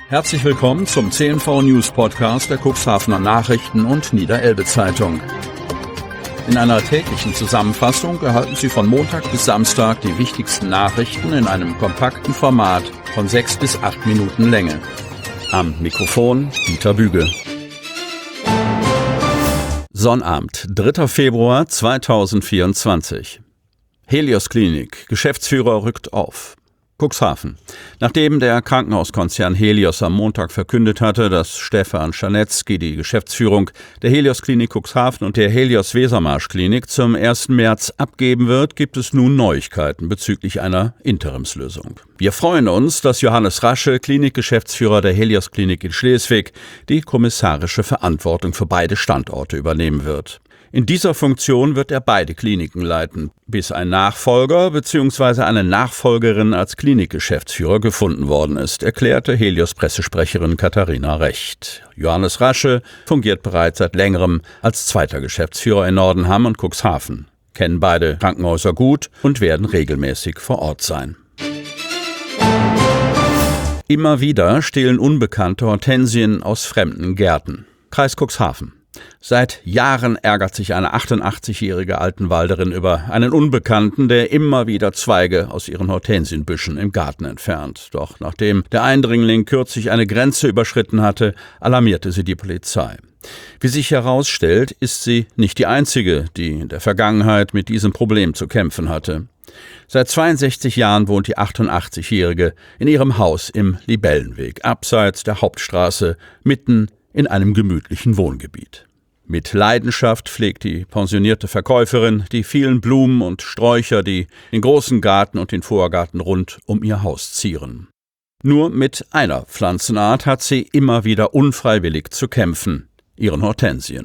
Herzlich willkommen zum CNV News Podcast der Cuxhavener Nachrichten und Niederelbe Zeitung. In einer täglichen Zusammenfassung erhalten Sie von Montag bis Samstag die wichtigsten Nachrichten in einem kompakten Format von 6 bis 8 Minuten Länge. Am Mikrofon Dieter Büge. Sonnabend, 3. Februar 2024. Helios Klinik, Geschäftsführer rückt auf. Cuxhaven. Nachdem der Krankenhauskonzern Helios am Montag verkündet hatte, dass Stefan Czarnecki die Geschäftsführung der Helios Klinik Cuxhaven und der Helios Wesermarsch Klinik zum 1. März abgeben wird, gibt es nun Neuigkeiten bezüglich einer Interimslösung. Wir freuen uns, dass Johannes Rasche, Klinikgeschäftsführer der Helios Klinik in Schleswig, die kommissarische Verantwortung für beide Standorte übernehmen wird. In dieser Funktion wird er beide Kliniken leiten, bis ein Nachfolger bzw. eine Nachfolgerin als Klinikgeschäftsführer gefunden worden ist, erklärte Helios-Pressesprecherin Katharina Recht. Johannes Rasche fungiert bereits seit längerem als zweiter Geschäftsführer in Nordenham und Cuxhaven, kennen beide Krankenhäuser gut und werden regelmäßig vor Ort sein. Immer wieder stehlen unbekannte Hortensien aus fremden Gärten. Kreis Cuxhaven. Seit Jahren ärgert sich eine 88-jährige Altenwalderin über einen Unbekannten, der immer wieder Zweige aus ihren Hortensienbüschen im Garten entfernt. Doch nachdem der Eindringling kürzlich eine Grenze überschritten hatte, alarmierte sie die Polizei. Wie sich herausstellt, ist sie nicht die einzige, die in der Vergangenheit mit diesem Problem zu kämpfen hatte. Seit 62 Jahren wohnt die 88-jährige in ihrem Haus im Libellenweg, abseits der Hauptstraße, mitten in einem gemütlichen Wohngebiet. Mit Leidenschaft pflegt die pensionierte Verkäuferin die vielen Blumen und Sträucher, die den großen Garten und den Vorgarten rund um ihr Haus zieren. Nur mit einer Pflanzenart hat sie immer wieder unfreiwillig zu kämpfen, ihren Hortensien.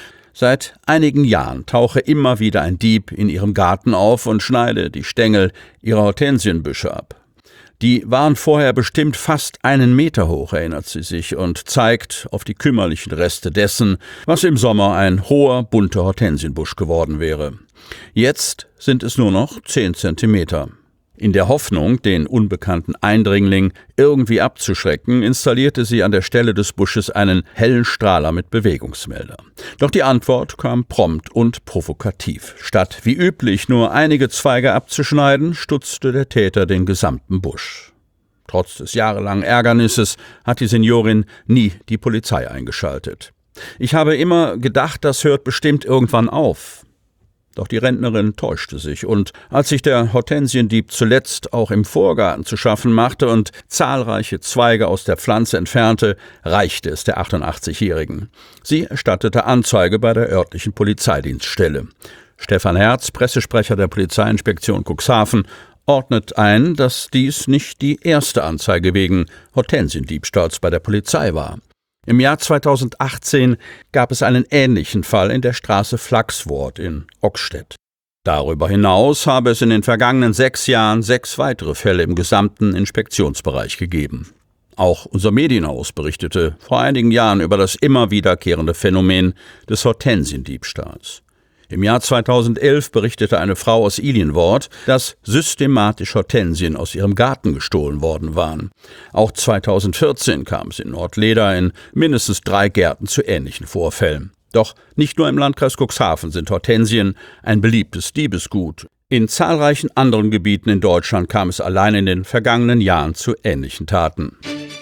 Seit einigen Jahren tauche immer wieder ein Dieb in ihrem Garten auf und schneide die Stängel ihrer Hortensienbüsche ab. Die waren vorher bestimmt fast 1 Meter hoch, erinnert sie sich, und zeigt auf die kümmerlichen Reste dessen, was im Sommer ein hoher, bunter Hortensienbusch geworden wäre. Jetzt sind es nur noch 10 Zentimeter. In der Hoffnung, den unbekannten Eindringling irgendwie abzuschrecken, installierte sie an der Stelle des Busches einen hellen Strahler mit Bewegungsmelder. Doch die Antwort kam prompt und provokativ. Statt wie üblich nur einige Zweige abzuschneiden, stutzte der Täter den gesamten Busch. Trotz des jahrelangen Ärgernisses hat die Seniorin nie die Polizei eingeschaltet. Ich habe immer gedacht, das hört bestimmt irgendwann auf. Doch die Rentnerin täuschte sich, und als sich der Hortensiendieb zuletzt auch im Vorgarten zu schaffen machte und zahlreiche Zweige aus der Pflanze entfernte, reichte es der 88-Jährigen. Sie erstattete Anzeige bei der örtlichen Polizeidienststelle. Stefan Herz, Pressesprecher der Polizeiinspektion Cuxhaven, ordnet ein, dass dies nicht die erste Anzeige wegen Hortensiendiebstahls bei der Polizei war. Im Jahr 2018 gab es einen ähnlichen Fall in der Straße Flachswort in Ockstedt. Darüber hinaus habe es in den vergangenen 6 Jahren 6 weitere Fälle im gesamten Inspektionsbereich gegeben. Auch unser Medienhaus berichtete vor einigen Jahren über das immer wiederkehrende Phänomen des Hortensiendiebstahls. Im Jahr 2011 berichtete eine Frau aus Ilienwort, dass systematisch Hortensien aus ihrem Garten gestohlen worden waren. Auch 2014 kam es in Nordleda in mindestens 3 Gärten zu ähnlichen Vorfällen. Doch nicht nur im Landkreis Cuxhaven sind Hortensien ein beliebtes Diebesgut. In zahlreichen anderen Gebieten in Deutschland kam es allein in den vergangenen Jahren zu ähnlichen Taten.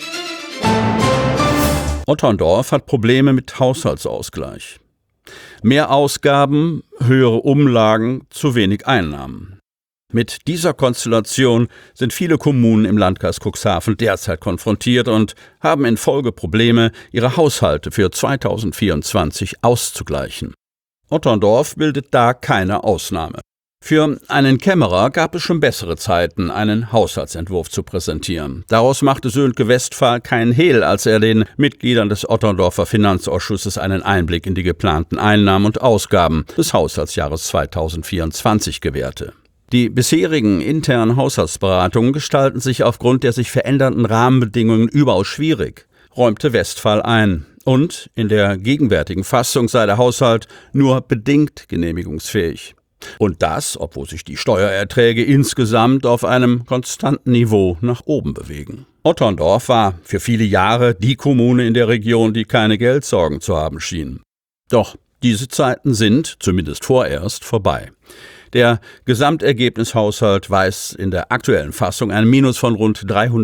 Otterndorf hat Probleme mit Haushaltsausgleich. Mehr Ausgaben, höhere Umlagen, zu wenig Einnahmen. Mit dieser Konstellation sind viele Kommunen im Landkreis Cuxhaven derzeit konfrontiert und haben in Folge Probleme, ihre Haushalte für 2024 auszugleichen. Otterndorf bildet da keine Ausnahme. Für einen Kämmerer gab es schon bessere Zeiten, einen Haushaltsentwurf zu präsentieren. Daraus machte Sönke Westphal keinen Hehl, als er den Mitgliedern des Otterndorfer Finanzausschusses einen Einblick in die geplanten Einnahmen und Ausgaben des Haushaltsjahres 2024 gewährte. Die bisherigen internen Haushaltsberatungen gestalten sich aufgrund der sich verändernden Rahmenbedingungen überaus schwierig, räumte Westphal ein. Und in der gegenwärtigen Fassung sei der Haushalt nur bedingt genehmigungsfähig. Und das, obwohl sich die Steuererträge insgesamt auf einem konstanten Niveau nach oben bewegen. Otterndorf war für viele Jahre die Kommune in der Region, die keine Geldsorgen zu haben schien. Doch diese Zeiten sind, zumindest vorerst, vorbei. Der Gesamtergebnishaushalt weist in der aktuellen Fassung ein Minus von rund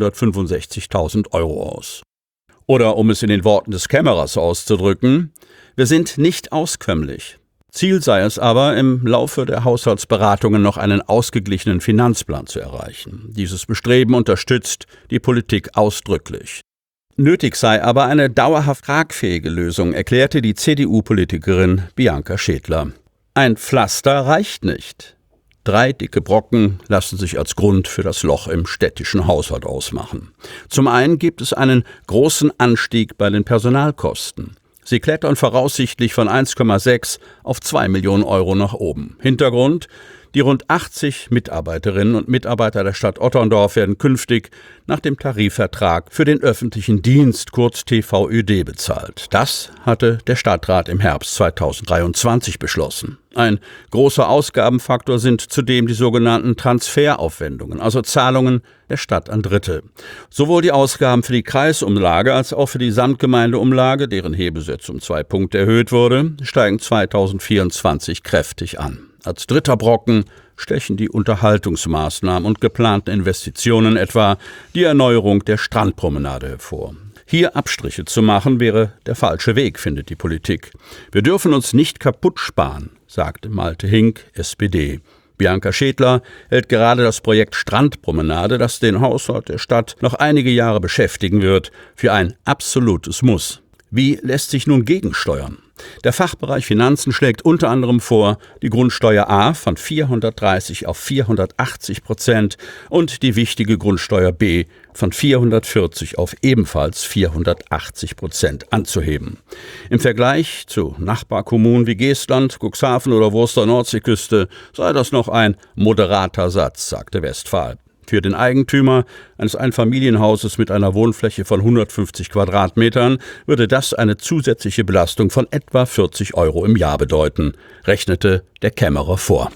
365.000 € aus. Oder um es in den Worten des Kämmerers auszudrücken: Wir sind nicht auskömmlich. Ziel sei es aber, im Laufe der Haushaltsberatungen noch einen ausgeglichenen Finanzplan zu erreichen. Dieses Bestreben unterstützt die Politik ausdrücklich. Nötig sei aber eine dauerhaft tragfähige Lösung, erklärte die CDU-Politikerin Bianca Schädler. Ein Pflaster reicht nicht. 3 dicke Brocken lassen sich als Grund für das Loch im städtischen Haushalt ausmachen. Zum einen gibt es einen großen Anstieg bei den Personalkosten. Sie klettern voraussichtlich von 1,6 auf 2 Millionen € nach oben. Hintergrund: Die rund 80 Mitarbeiterinnen und Mitarbeiter der Stadt Otterndorf werden künftig nach dem Tarifvertrag für den öffentlichen Dienst, kurz TVÖD, bezahlt. Das hatte der Stadtrat im Herbst 2023 beschlossen. Ein großer Ausgabenfaktor sind zudem die sogenannten Transferaufwendungen, also Zahlungen der Stadt an Dritte. Sowohl die Ausgaben für die Kreisumlage als auch für die Samtgemeindeumlage, deren Hebesatz um 2 Punkte erhöht wurde, steigen 2024 kräftig an. Als dritter Brocken stechen die Unterhaltungsmaßnahmen und geplanten Investitionen, etwa die Erneuerung der Strandpromenade, hervor. Hier Abstriche zu machen, wäre der falsche Weg, findet die Politik. Wir dürfen uns nicht kaputt sparen, sagte Malte Hink, SPD. Bianca Schädler hält gerade das Projekt Strandpromenade, das den Haushalt der Stadt noch einige Jahre beschäftigen wird, für ein absolutes Muss. Wie lässt sich nun gegensteuern? Der Fachbereich Finanzen schlägt unter anderem vor, die Grundsteuer A von 430 auf 480% und die wichtige Grundsteuer B von 440 auf ebenfalls 480% anzuheben. Im Vergleich zu Nachbarkommunen wie Geestland, Cuxhaven oder Wurster Nordseeküste sei das noch ein moderater Satz, sagte Westphal. Für den Eigentümer eines Einfamilienhauses mit einer Wohnfläche von 150 Quadratmetern würde das eine zusätzliche Belastung von etwa 40 € im Jahr bedeuten, rechnete der Kämmerer vor.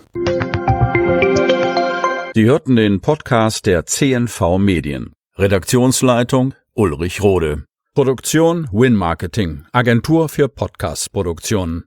Sie hörten den Podcast der CNV Medien. Redaktionsleitung Ulrich Rode. Produktion Win Marketing, Agentur für Podcast-Produktionen.